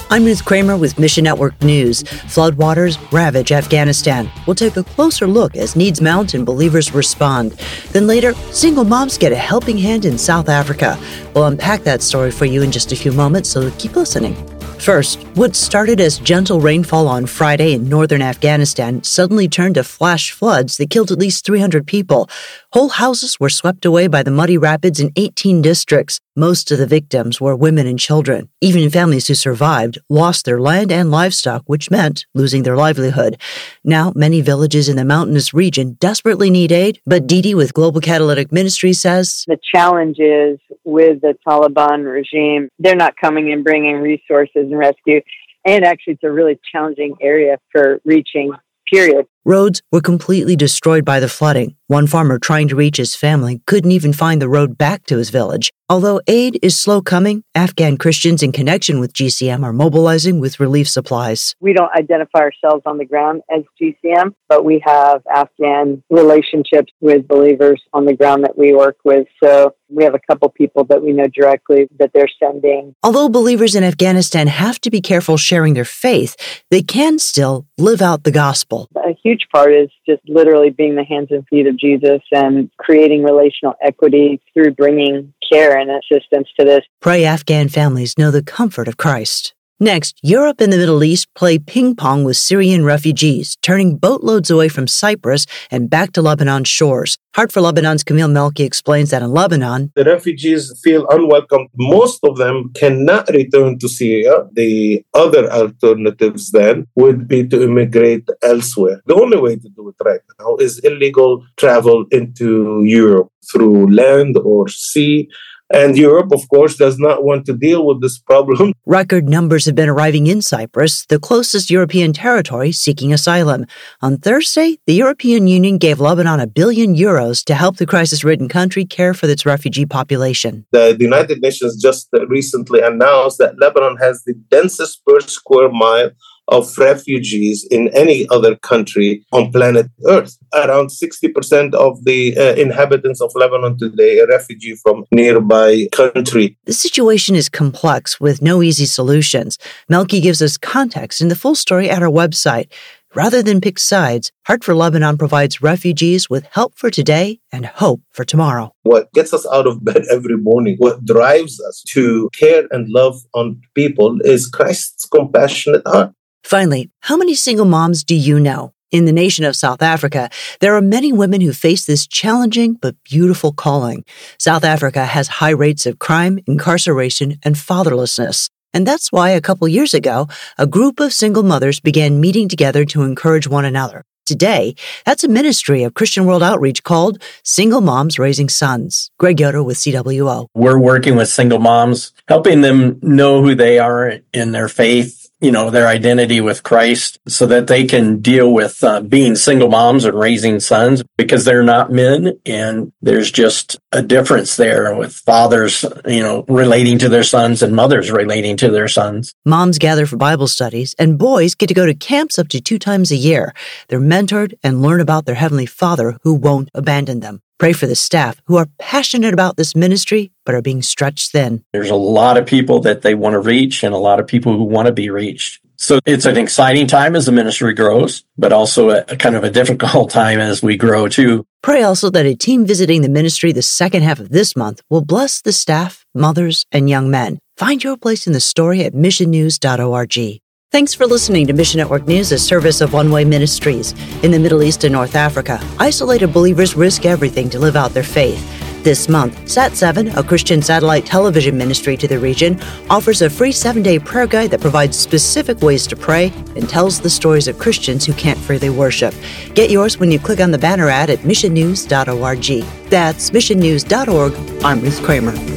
I'm Ruth Kramer with Mission Network News. Floodwaters ravage Afghanistan. We'll take a closer look as needs mount and believers respond. Then later, single moms get a helping hand in South Africa. We'll unpack that story for you in just a few moments, so keep listening. First, what started as gentle rainfall on Friday in northern Afghanistan suddenly turned to flash floods that killed at least 300 people. Whole houses were swept away by the muddy rapids in 18 districts. Most of the victims were women and children. Even families who survived lost their land and livestock, which meant losing their livelihood. Now, many villages in the mountainous region desperately need aid, but Didi with Global Catalytic Ministry says, the challenge is with the Taliban regime, they're not coming and bringing resources and rescue. And actually, it's a really challenging area for reaching, period. Roads were completely destroyed by the flooding. One farmer trying to reach his family couldn't even find the road back to his village. Although aid is slow coming, Afghan Christians in connection with GCM are mobilizing with relief supplies. We don't identify ourselves on the ground as GCM, but we have Afghan relationships with believers on the ground that we work with. So we have a couple people that we know directly that they're sending. Although believers in Afghanistan have to be careful sharing their faith, they can still live out the gospel. A huge part is just literally being the hands and feet of Jesus and creating relational equity through bringing care and assistance to this. Pray Afghan families know the comfort of Christ. Next, Europe and the Middle East play ping pong with Syrian refugees, turning boatloads away from Cyprus and back to Lebanon's shores. Heart for Lebanon's Camille Melki explains that in Lebanon, the refugees feel unwelcome. Most of them cannot return to Syria. The other alternatives then would be to immigrate elsewhere. The only way to do it right now is illegal travel into Europe through land or sea. And Europe, of course, does not want to deal with this problem. Record numbers have been arriving in Cyprus, the closest European territory seeking asylum. On Thursday, the European Union gave Lebanon €1 billion to help the crisis-ridden country care for its refugee population. The United Nations just recently announced that Lebanon has the densest per square mile of refugees in any other country on planet Earth. Around 60% of the inhabitants of Lebanon today are refugee from nearby country. The situation is complex with no easy solutions. Melki gives us context in the full story at our website. Rather than pick sides, Heart for Lebanon provides refugees with help for today and hope for tomorrow. What gets us out of bed every morning, what drives us to care and love on people is Christ's compassionate heart. Finally, how many single moms do you know? In the nation of South Africa, there are many women who face this challenging but beautiful calling. South Africa has high rates of crime, incarceration, and fatherlessness. And that's why a couple years ago, a group of single mothers began meeting together to encourage one another. Today, that's a ministry of Christian World Outreach called Single Moms Raising Sons. Greg Yoder with CWO. We're working with single moms, helping them know who they are in their faith, their identity with Christ, so that they can deal with being single moms and raising sons, because they're not men, and there's just a difference there with fathers, relating to their sons and mothers relating to their sons. Moms gather for Bible studies, and boys get to go to camps up to 2 times a year. They're mentored and learn about their Heavenly Father who won't abandon them. Pray for the staff who are passionate about this ministry, but are being stretched thin. There's a lot of people that they want to reach and a lot of people who want to be reached. So it's an exciting time as the ministry grows, but also a kind of a difficult time as we grow too. Pray also that a team visiting the ministry the second half of this month will bless the staff, mothers, and young men. Find your place in the story at missionnews.org. Thanks for listening to Mission Network News, a service of One Way Ministries. In the Middle East and North Africa, isolated believers risk everything to live out their faith. This month, Sat7, a Christian satellite television ministry to the region, offers a free 7-day prayer guide that provides specific ways to pray and tells the stories of Christians who can't freely worship. Get yours when you click on the banner ad at missionnews.org. That's missionnews.org. I'm Ruth Kramer.